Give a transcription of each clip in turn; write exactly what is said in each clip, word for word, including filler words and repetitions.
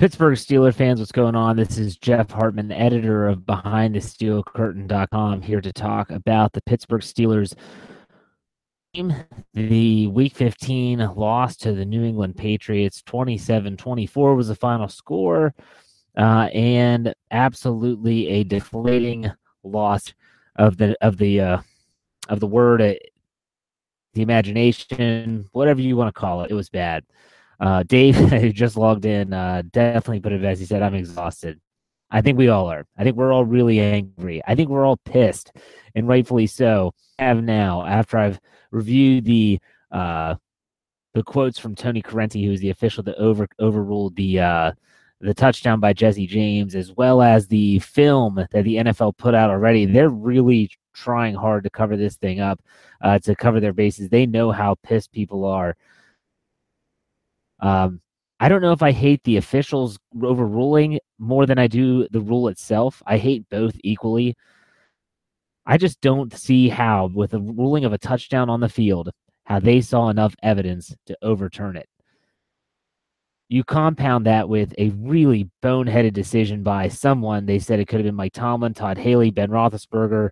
Pittsburgh Steelers fans, what's going on? This is Jeff Hartman, editor of Behind The Steel Curtain dot com, here to talk about the Pittsburgh Steelers team. The Week fifteen loss to the New England Patriots, twenty-seven twenty-four was the final score, uh, and absolutely a deflating loss of the of the uh, of the word, uh, the imagination, whatever you want to call it. It was bad. Uh, Dave, who just logged in, uh, definitely put it as he said, I'm exhausted. I think we all are. I think we're all really angry. I think we're all pissed, and rightfully so. I have now, after I've reviewed the uh, the quotes from Tony Corrente, who's the official that over overruled the uh, the touchdown by Jesse James, as well as the film that the N F L put out already. They're really trying hard to cover this thing up, uh, to cover their bases. They know how pissed people are. Um, I don't know if I hate the officials overruling more than I do the rule itself. I hate both equally. I just don't see how, with the ruling of a touchdown on the field, how they saw enough evidence to overturn it. You compound that with a really boneheaded decision by someone. They said it could have been Mike Tomlin, Todd Haley, Ben Roethlisberger,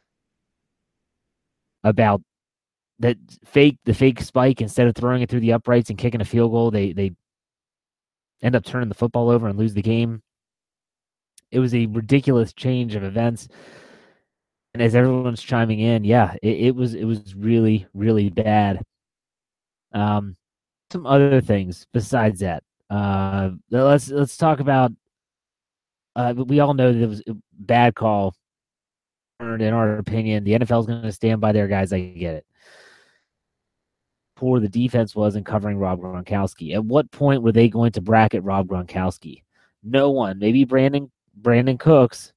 about that fake the fake spike. Instead of throwing it through the uprights and kicking a field goal, they they end up turning the football over and lose the game. It was a ridiculous change of events. And as everyone's chiming in, yeah, it, it was it was really, really bad. Um, some other things besides that. Uh, let's let's talk about. Uh, we all know that it was a bad call. In our opinion, the N F L is going to stand by their guys. I get it. Poor the defense was in covering Rob Gronkowski. At what point were they going to bracket Rob Gronkowski? No one. Maybe Brandon Brandon Cooks.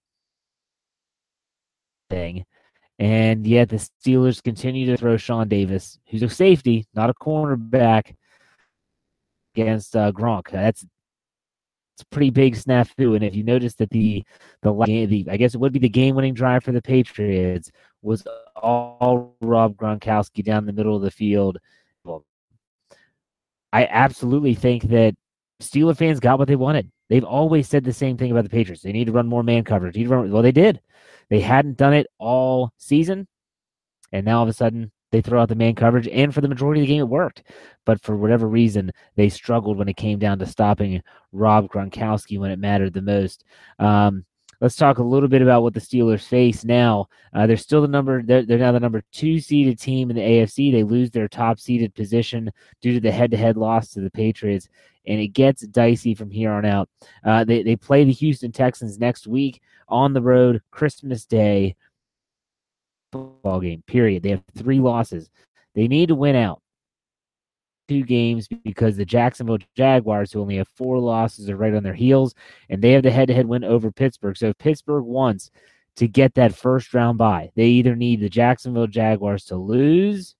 Thing. And yet the Steelers continue to throw Sean Davis, who's a safety, not a cornerback, against uh, Gronk. That's it's a pretty big snafu. And if you notice that the the, the I guess it would be the game-winning drive for the Patriots was all Rob Gronkowski down the middle of the field. Well, I absolutely think that Steeler fans got what they wanted. They've always said the same thing about the Patriots. They need to run more man coverage. They need to run, well, they did. They hadn't done it all season, and now all of a sudden they throw out the man coverage, and for the majority of the game it worked. But for whatever reason, they struggled when it came down to stopping Rob Gronkowski when it mattered the most. Um, let's talk a little bit about what the Steelers face now. Uh, they're still the number. They're, they're now the number two seeded team in the A F C. They lose their top seeded position due to the head-to-head loss to the Patriots, and it gets dicey from here on out. Uh, they they play the Houston Texans next week on the road, Christmas Day. Football game, period. They have three losses. They need to win out two games because the Jacksonville Jaguars, who only have four losses, are right on their heels, and they have the head-to-head win over Pittsburgh. So if Pittsburgh wants to get that first-round bye, they either need the Jacksonville Jaguars to lose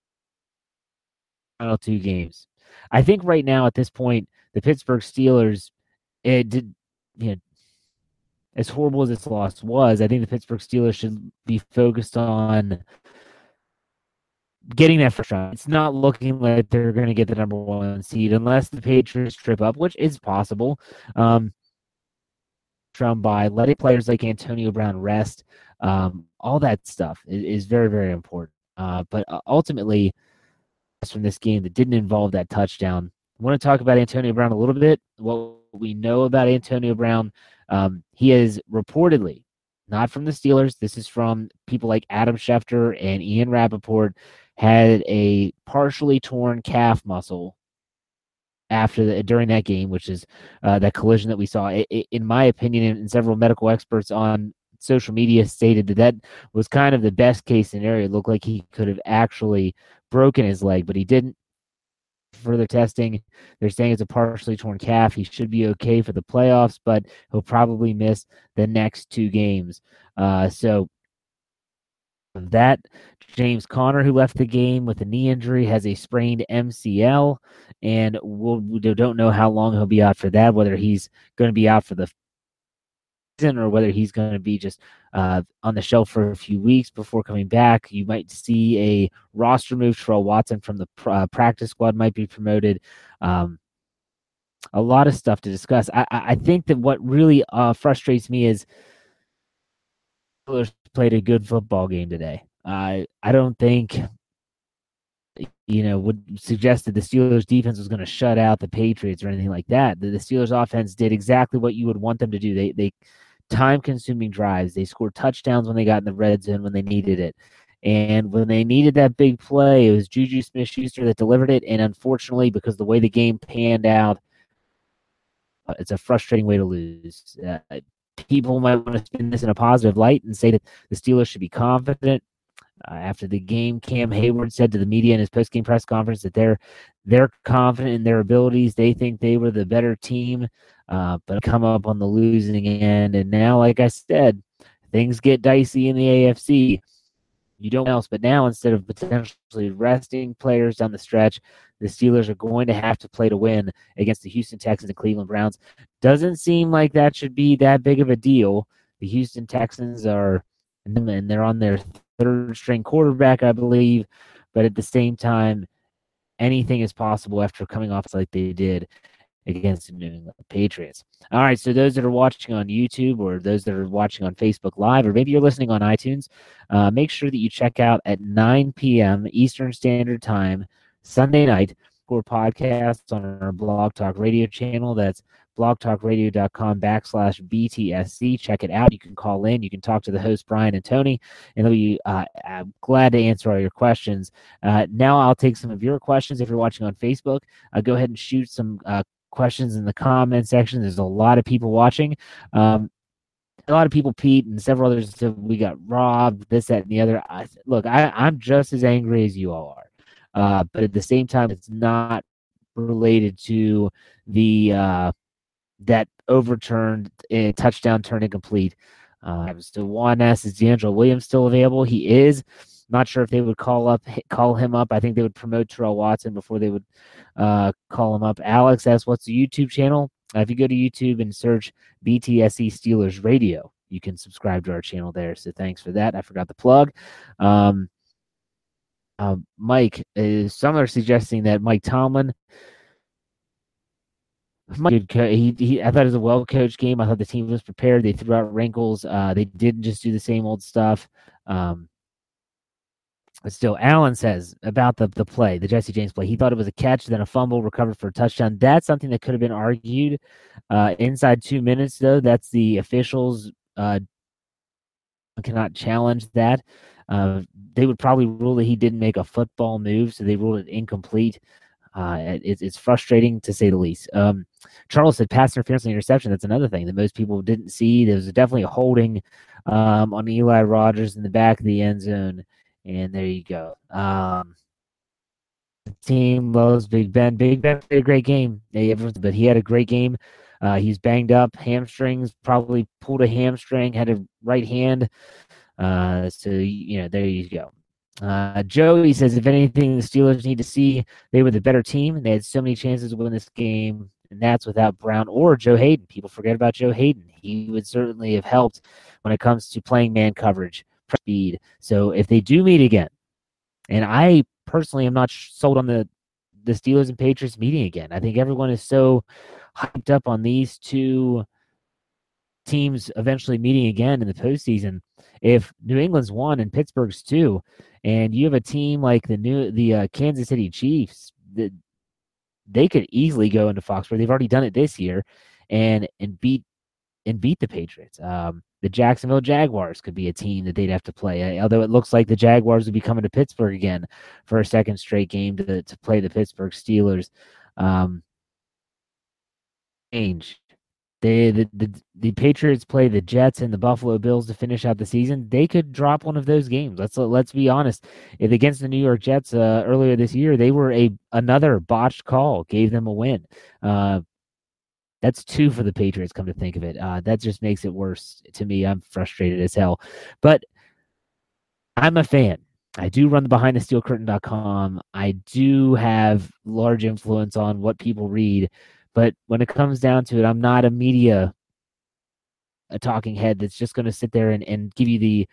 final two games. I think right now at this point, the Pittsburgh Steelers, it did, you know, as horrible as this loss was, I think the Pittsburgh Steelers should be focused on getting that first round. It's not looking like they're going to get the number one seed unless the Patriots trip up, which is possible. Um, round by letting players like Antonio Brown rest, um, all that stuff is, is very, very important. Uh, but ultimately, from this game that didn't involve that touchdown, I want to talk about Antonio Brown a little bit. What we know about Antonio Brown. Um, he is reportedly, not from the Steelers, this is from people like Adam Schefter and Ian Rappaport, had a partially torn calf muscle after the, during that game, which is uh, that collision that we saw. It, it, in my opinion, and several medical experts on social media stated that that was kind of the best case scenario. It looked like he could have actually broken his leg, but he didn't. Further testing, they're saying it's a partially torn calf. He should be okay for the playoffs, but he'll probably miss the next two games. Uh, so that James Conner, who left the game with a knee injury, has a sprained M C L, and we'll, we don't know how long he'll be out for that, whether he's going to be out for the season or whether he's going to be just uh, on the shelf for a few weeks before coming back. You might see a roster move. Terrell Watson from the uh, practice squad might be promoted. Um, a lot of stuff to discuss. I, I think that what really uh, frustrates me is Steelers played a good football game today. I I don't think you know would suggest that the Steelers defense was going to shut out the Patriots or anything like that. The, the Steelers offense did exactly what you would want them to do. They they time consuming drives. They scored touchdowns when they got in the red zone when they needed it. And when they needed that big play, it was Juju Smith-Schuster that delivered it. And unfortunately, because the way the game panned out, it's a frustrating way to lose. Uh, people might want to spin this in a positive light and say that the Steelers should be confident. Uh, after the game, Cam Hayward said to the media in his post-game press conference that they're they're confident in their abilities. They think they were the better team, uh, but come up on the losing end. And now, like I said, things get dicey in the A F C. You don't know else, but now instead of potentially resting players down the stretch, the Steelers are going to have to play to win against the Houston Texans and Cleveland Browns. Doesn't seem like that should be that big of a deal. The Houston Texans are, and they're on their third string quarterback, I believe, but at the same time, anything is possible after coming off like they did against the New England Patriots. All right, so those that are watching on YouTube or those that are watching on Facebook Live, or maybe you're listening on iTunes, uh, make sure that you check out at nine p.m. Eastern Standard Time, Sunday night, for podcasts on our Blog Talk Radio channel. That's blogtalkradio.com backslash BTSC. Check it out. You can call in. You can talk to the host, Brian and Tony, and they'll be uh, glad to answer all your questions. Uh, now I'll take some of your questions. If you're watching on Facebook, uh, go ahead and shoot some uh, questions in the comment section. There's a lot of people watching. Um, a lot of people, Pete and several others, said we got robbed, this, that, and the other. I, look, I, I'm just as angry as you all are. Uh, but at the same time, it's not related to the uh, that overturned uh, touchdown turn incomplete. Uh, so Juan asks, is DeAngelo Williams still available? He is. Not sure if they would call up, call him up. I think they would promote Terrell Watson before they would uh, call him up. Alex asks, what's the YouTube channel? Uh, if you go to YouTube and search B T S C Steelers Radio, you can subscribe to our channel there. So thanks for that. I forgot the plug. Um, uh, Mike, uh, some are suggesting that Mike Tomlin, Mike, he, he, I thought it was a well-coached game. I thought the team was prepared. They threw out wrinkles. Uh, they didn't just do the same old stuff. Um, But still, Allen says about the, the play, the Jesse James play, he thought it was a catch, then a fumble, recovered for a touchdown. That's something that could have been argued uh, inside two minutes, though. That's the officials uh, cannot challenge that. Uh, they would probably rule that he didn't make a football move, so they ruled it incomplete. Uh, it, it's frustrating, to say the least. Um, Charles said pass interference and interception. That's another thing that most people didn't see. There was definitely a holding um, on Eli Rogers in the back of the end zone. And there you go. Um, the team loves Big Ben. Big Ben played a great game, but he had a great game. Uh, he's banged up, hamstrings, probably pulled a hamstring, had a right hand. Uh, so, you know, there you go. Uh, Joey says, if anything, the Steelers need to see they were the better team. They had so many chances to win this game, and that's without Brown or Joe Hayden. People forget about Joe Hayden. He would certainly have helped when it comes to playing man coverage. Speed. So if they do meet again, and I personally am not sold on the the Steelers and Patriots meeting again. I think everyone is so hyped up on these two teams eventually meeting again in the postseason. If New England's one and Pittsburgh's two, and you have a team like the new the uh, Kansas City Chiefs, that they could easily go into Foxborough. They've already done it this year, and and beat and beat the Patriots. Um, the Jacksonville Jaguars could be a team that they'd have to play, although it looks like the Jaguars would be coming to Pittsburgh again for a second straight game to, to play the Pittsburgh Steelers. Um, change. They, the, the, the Patriots play the Jets and the Buffalo Bills to finish out the season. They could drop one of those games. Let's let's be honest. If against the New York Jets uh, earlier this year, they were a another botched call, gave them a win. Uh, That's two for the Patriots, come to think of it. Uh, that just makes it worse to me. I'm frustrated as hell. But I'm a fan. I do run the behind the steel curtain dot com. I do have large influence on what people read. But when it comes down to it, I'm not a media a talking head that's just going to sit there and, and give you the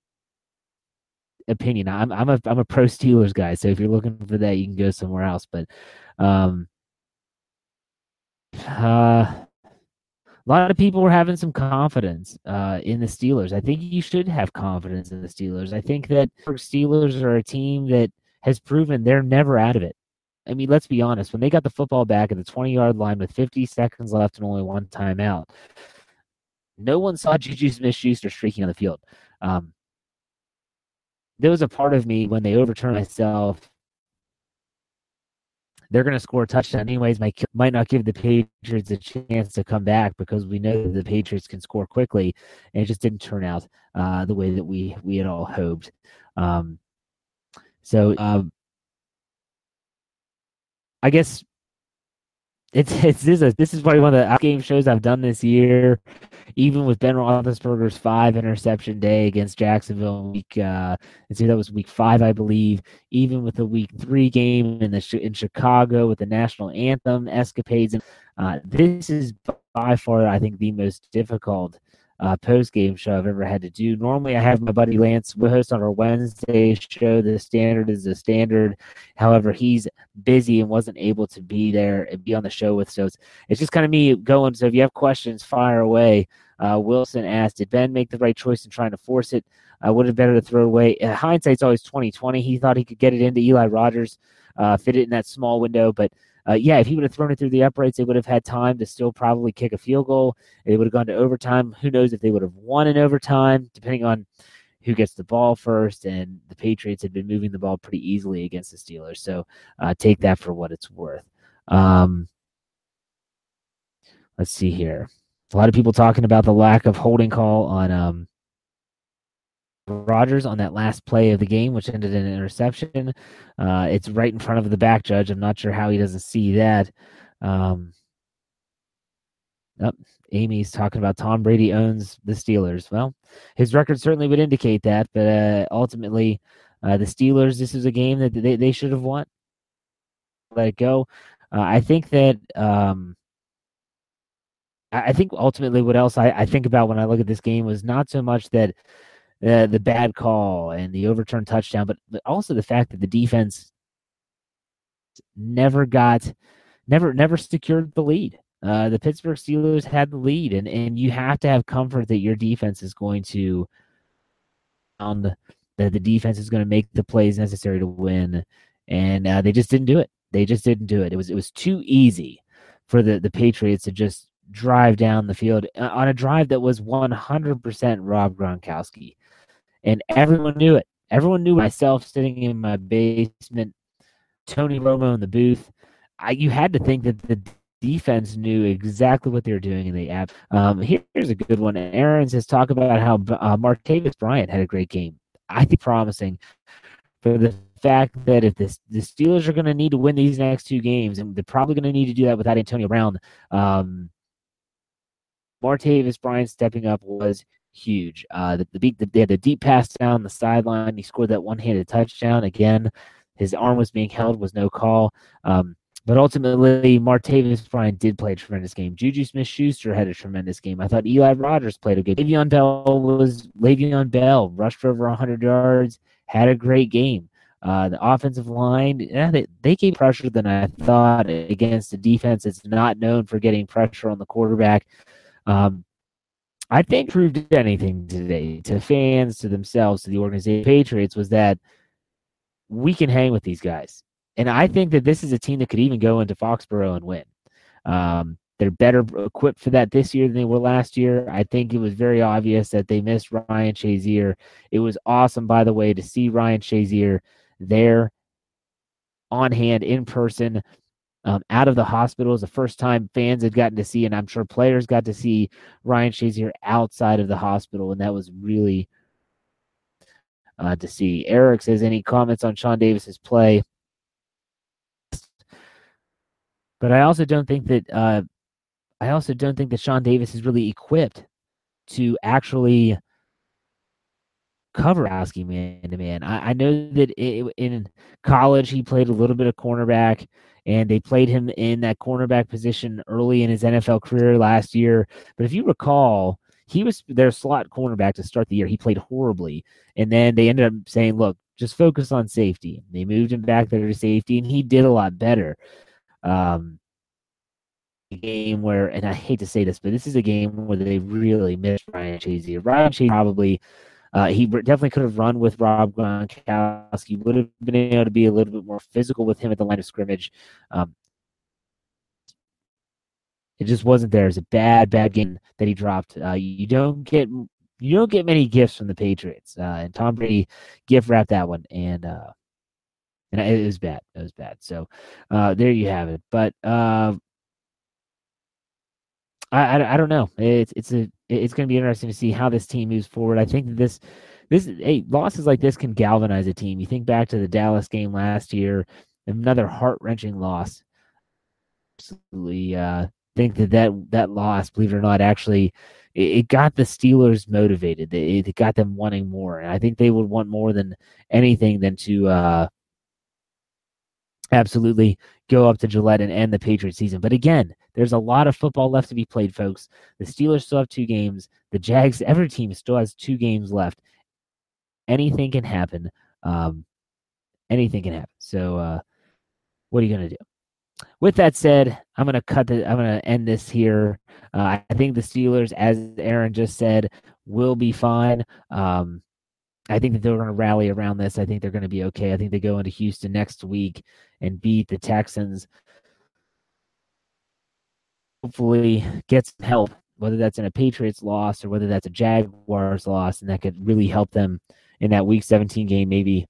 opinion. I'm I'm a I'm a pro Steelers guy. So if you're looking for that, you can go somewhere else. But um uh, a lot of people were having some confidence uh, in the Steelers. I think you should have confidence in the Steelers. I think that Steelers are a team that has proven they're never out of it. I mean, let's be honest. When they got the football back at the twenty-yard line with fifty seconds left and only one timeout, no one saw Juju Smith-Schuster streaking on the field. Um, there was a part of me when they overturned myself. They're going to score a touchdown anyways. Might might not give the Patriots a chance to come back because we know that the Patriots can score quickly, and it just didn't turn out uh, the way that we we had all hoped. Um, so um, I guess it's it's this is this is probably one of the game shows I've done this year. Even with Ben Roethlisberger's five interception day against Jacksonville in week, uh, let's see, that was week five, I believe. Even with the week three game in the in Chicago with the national anthem escapades, uh, this is by far, I think, the most difficult uh, post game show I've ever had to do. Normally, I have my buddy Lance host on our Wednesday show. The standard is the standard. However, he's busy and wasn't able to be there and be on the show with. So it's, it's just kind of me going. So if you have questions, fire away. Uh, Wilson asked, did Ben make the right choice in trying to force it? Uh, would have been better to throw away. Uh, hindsight's always twenty twenty. He thought he could get it into Eli Rogers, uh, fit it in that small window. But, uh, yeah, if he would have thrown it through the uprights, they would have had time to still probably kick a field goal. It would have gone to overtime. Who knows if they would have won in overtime, depending on who gets the ball first. And the Patriots had been moving the ball pretty easily against the Steelers. So uh, take that for what it's worth. Um, let's see here. A lot of people talking about the lack of holding call on um, Rodgers on that last play of the game, which ended in an interception. Uh, it's right in front of the back judge. I'm not sure how he doesn't see that. Um, oh, Amy's talking about Tom Brady owns the Steelers. Well, his record certainly would indicate that, but uh, ultimately, uh, the Steelers, this is a game that they, they should have won. Let it go. Uh, I think that um, I think ultimately what else I, I think about when I look at this game was not so much that uh, the bad call and the overturned touchdown, but, but also the fact that the defense never got, never, never secured the lead. Uh, the Pittsburgh Steelers had the lead, and, and you have to have comfort that your defense is going to, on the, that the defense is going to make the plays necessary to win, and uh, they just didn't do it. They just didn't do it. It was it was too easy for the the Patriots to just drive down the field on a drive that was one hundred percent Rob Gronkowski. And everyone knew it. Everyone knew, myself sitting in my basement, Tony Romo in the booth. I, you had to think that the defense knew exactly what they were doing in the app. Um, here, here's a good one. Aaron says, talk about how uh, Martavis Bryant had a great game. I think promising for the fact that if this, the Steelers are going to need to win these next two games, and they're probably going to need to do that without Antonio Brown, um, Martavis Bryant stepping up was huge. Uh, the, the, beat, the, they had the deep pass down the sideline. He scored that one-handed touchdown. Again, his arm was being held, was no call. Um, but ultimately, Martavis Bryant did play a tremendous game. Juju Smith-Schuster had a tremendous game. I thought Eli Rogers played a good game. Le'Veon Bell was Le'Veon Bell, rushed for over one hundred yards, had a great game. Uh, the offensive line, yeah, they, they gave pressure than I thought against a defense that's not known for getting pressure on the quarterback. Um, I think proved anything today to fans, to themselves, to the organization, Patriots, was that we can hang with these guys. And I think that this is a team that could even go into Foxborough and win. Um, they're better equipped for that this year than they were last year. I think it was very obvious that they missed Ryan Shazier. It was awesome, by the way, to see Ryan Shazier there on hand in person. Um, out of the hospital is the first time fans had gotten to see, and I'm sure players got to see Ryan Shazier outside of the hospital, and that was really uh, to see. Eric says, any comments on Sean Davis's play? But I also don't think that uh, I also don't think that Sean Davis is really equipped to actually cover asking man to man. I, I know that it, in college he played a little bit of cornerback, and they played him in that cornerback position early in his N F L career last year. But if you recall, he was their slot cornerback to start the year. He played horribly, and then they ended up saying, look, just focus on safety. They moved him back there to safety, and he did a lot better. Um, game where, and I hate to say this, but this is a game where they really missed Ryan Shazier. Ryan Shazier probably, uh, he definitely could have run with Rob Gronkowski, would have been able to be a little bit more physical with him at the line of scrimmage. Um, it just wasn't there. It's a bad, bad game that he dropped. Uh, you don't get you don't get many gifts from the Patriots, uh, and Tom Brady gift wrapped that one, and uh, and it was bad. It was bad. So uh, there you have it. But uh, I, I, I don't know. It's it's a it's going to be interesting to see how this team moves forward. I think that this this hey, losses like this can galvanize a team. You think back to the Dallas game last year, another heart wrenching loss. Absolutely, uh, think that, that that loss, believe it or not, actually it, it got the Steelers motivated. It, it got them wanting more, and I think they would want more than anything than to. Uh, absolutely go up to Gillette and end the Patriots season. But again, there's a lot of football left to be played, folks. The Steelers still have two games. The Jags, every team still has two games left. Anything can happen. Um, anything can happen. So, uh, what are you going to do? With that said, I'm going to cut the, I'm going to end this here. Uh, I think the Steelers, as Aaron just said, will be fine. Um, I think that they're going to rally around this. I think they're going to be okay. I think they go into Houston next week and beat the Texans. Hopefully get some help, whether that's in a Patriots loss or whether that's a Jaguars loss, and that could really help them in that Week seventeen game, maybe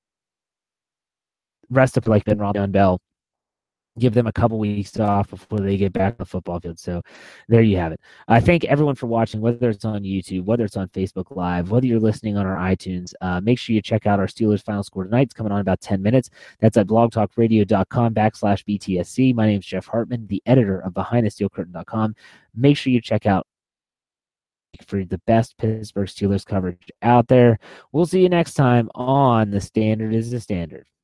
rest up like Ben Roethlisberger Bell. Give them a couple weeks off before they get back on the football field. So there you have it. I thank everyone for watching, whether it's on YouTube, whether it's on Facebook Live, whether you're listening on our iTunes. Uh, make sure you check out our Steelers Final Score tonight. It's coming on in about ten minutes. That's at blogtalkradio.com backslash BTSC. My name is Jeff Hartman, the editor of behind the steel curtain dot com. Make sure you check out for the best Pittsburgh Steelers coverage out there. We'll see you next time on The Standard is the Standard.